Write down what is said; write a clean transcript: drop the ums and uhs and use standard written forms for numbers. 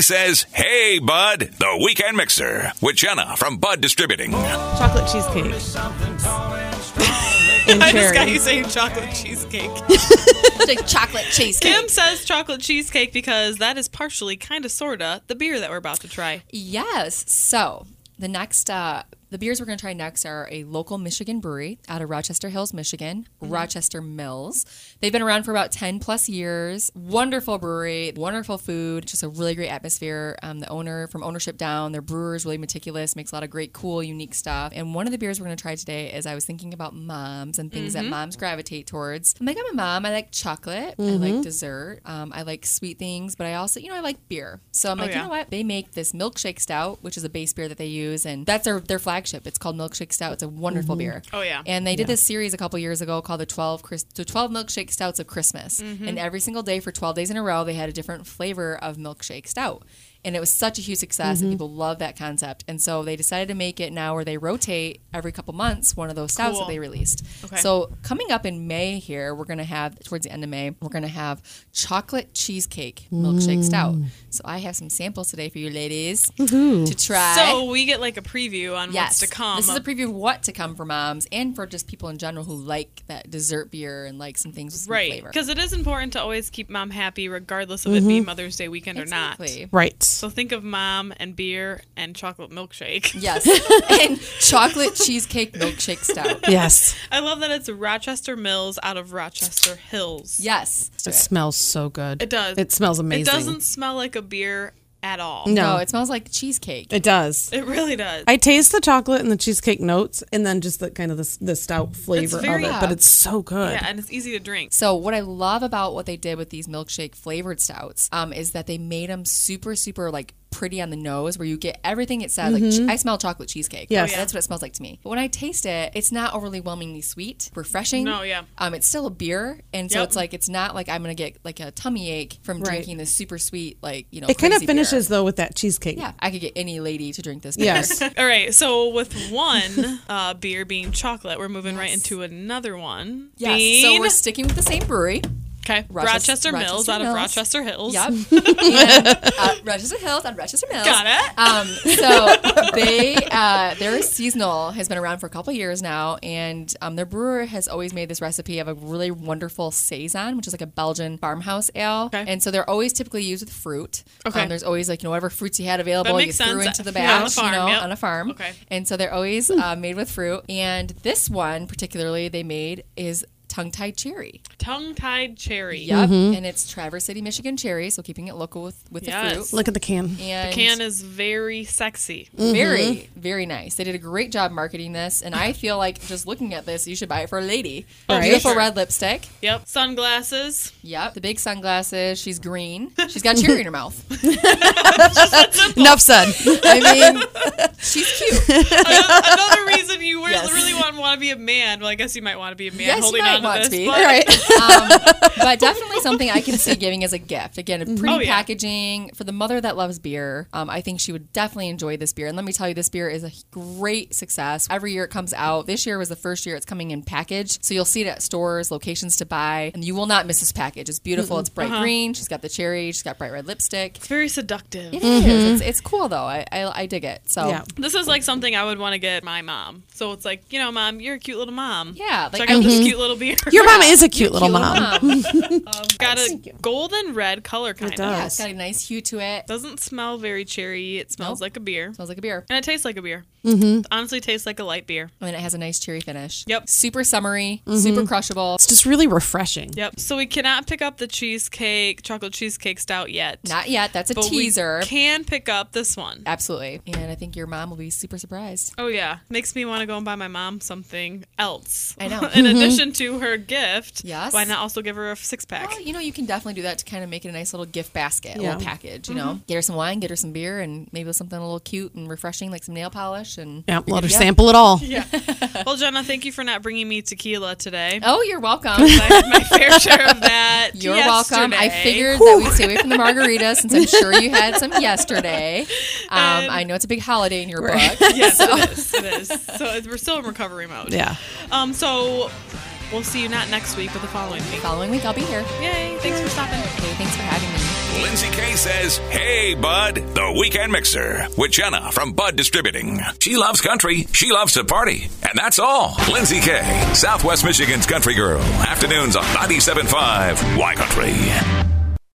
says, "Hey, Bud, the Weekend Mixer with Jenna from Bud Distributing." Chocolate cheesecake. And I just cherry. got you saying chocolate cheesecake. Like chocolate cheesecake. Kim says chocolate cheesecake because that is partially, kind of, sorta, the beer that we're about to try. Yes. So the next, the beers we're going to try next are a local Michigan brewery out of Rochester Hills, Michigan, Rochester Mills. They've been around for about 10 plus years. Wonderful brewery, wonderful food, just a really great atmosphere. The owner, from ownership down, their brewer is really meticulous, makes a lot of great, cool, unique stuff. And one of the beers we're going to try today is I was thinking about moms and things that moms gravitate towards. I'm like, I'm a mom. I like chocolate. I like dessert. I like sweet things, but I also, I like beer. So I'm like, you know what? They make this milkshake stout, which is a base beer that they use, and that's their flagship. It's called Milkshake Stout. It's a wonderful beer. Oh, yeah. And they did this series a couple years ago called the 12 Milkshake Stouts of Christmas. And every single day for 12 days in a row, they had a different flavor of milkshake stout. And it was such a huge success, and people love that concept. And so they decided to make it now where they rotate every couple months one of those stouts that they released. Okay. So coming up in May here, we're going to have, towards the end of May, we're going to have chocolate cheesecake milkshake stout. So I have some samples today for you ladies to try. So we get like a preview on what's to come. This is a preview of what to come for moms and for just people in general who like that dessert beer and like some things with some Right, flavor. because it is important to always keep mom happy regardless of it being Mother's Day weekend or not. Exactly. Right. So think of mom and beer and chocolate milkshake. Yes. And chocolate cheesecake milkshake stout. Yes. I love that it's Rochester Mills out of Rochester Hills. Yes. It smells so good. It does. It smells amazing. It doesn't smell like a beer at all. No, it smells like cheesecake. It does. It really does. I taste the chocolate and the cheesecake notes, and then just the kind of the stout flavor very- of it. But it's so good. Yeah, and it's easy to drink. So what I love about what they did with these milkshake flavored stouts is that they made them super, super like pretty on the nose, where you get everything it says. Like I smell chocolate cheesecake. Yes. That's what it smells like to me. But when I taste it, it's not overwhelmingly sweet, refreshing. No, yeah. It's still a beer, and so Yep. it's like it's not like I'm gonna get like a tummy ache from Right. drinking this super sweet It kind of crazy finishes beer. though with that cheesecake. Yeah, I could get any lady to drink this beer. Yes. All right, so with one beer being chocolate, we're moving right into another one. Yes. Being, So we're sticking with the same brewery. okay, Rochester Mills Rochester out of Mills. Rochester Hills. Yep. And, Rochester Hills on Rochester Mills. Got it. So their seasonal has been around for a couple years now, and their brewer has always made this recipe of a really wonderful saison, which is like a Belgian farmhouse ale. Okay. And so they're always typically used with fruit. Okay. There's always like whatever fruits you had available, That you makes threw sense. into the Yeah, on a batch, farm, yep. on a farm. Okay. And so they're always made with fruit. And this one particularly they made is tongue-tied cherry. Tongue-tied cherry. Yep. And it's Traverse City, Michigan cherry, so keeping it local with Yes. the fruit. Look at the can. And The can is very sexy. very, very nice. They did a great job marketing this, and I feel like just looking at this, you should buy it for a lady. Right. Beautiful Sure. red lipstick. Yep. Sunglasses. Yep. The big sunglasses. She's green. She's got cherry in her mouth. Enough said. I mean, she's cute. Another reason you Yes. really want to be a man. Well, I guess you might want to be a man Yes, you holding might on want to to this. be. But All right. But definitely something I can see giving as a gift. Again, a pretty Oh, yeah. packaging for the mother that loves beer. I think she would definitely enjoy this beer. And let me tell you, this beer is a great success. Every year it comes out. This year was the first year it's coming in package. So you'll see it at stores, locations to buy, and you will not miss this package. It's beautiful. It's bright green. She's got the cherry. She's got bright red lipstick. It's very seductive. It is. It's cool, though. I dig it. So, Yeah. This is like something I would want to get my mom. So it's like, Mom, you're a cute little mom. yeah. Like, Check out this cute little beer. Your mom is a cute little mom. Got a golden red color kind of. Yeah, it's got a nice hue to it. Doesn't smell very cherry. It smells Nope. like a beer. Smells like a beer. And it tastes like a beer. Mm-hmm. Honestly, tastes like a light beer. And it has a nice cherry finish. Yep. Super summery, super crushable. It's just really refreshing. Yep. So we cannot pick up the chocolate cheesecake stout yet. Not yet. That's a but teaser. we can pick up this one. Absolutely. And I think your mom will be super surprised. Oh, yeah. Makes me want to go and buy my mom something else. I know. In addition to her gift, Yes. why not also give her a six-pack? Well, you can definitely do that to kind of make it a nice little gift basket, a Yeah. little package, you know. Get her some wine, get her some beer, and maybe something a little cute and refreshing like some nail polish. And Yeah, let her Yeah. sample it all. Yeah. Well, Jenna, thank you for not bringing me tequila today. Oh, you're welcome. I had my fair share of that. You're welcome. I yesterday. figured that we'd stay away from the margarita since I'm sure you had some yesterday. I know it's a big holiday in your book. Yes, it is. It is. So we're still in recovery mode. Yeah. So We'll see you not next week, but the following week. Following week, I'll be here. Yay. Thanks for stopping. Hey, thanks for having me. Lindsay Kay says, "Hey, Bud, the Weekend Mixer with Jenna from Bud Distributing. She loves country. She loves to party. And that's all." Lindsay Kay, Southwest Michigan's country girl. Afternoons on 97.5 Y Country.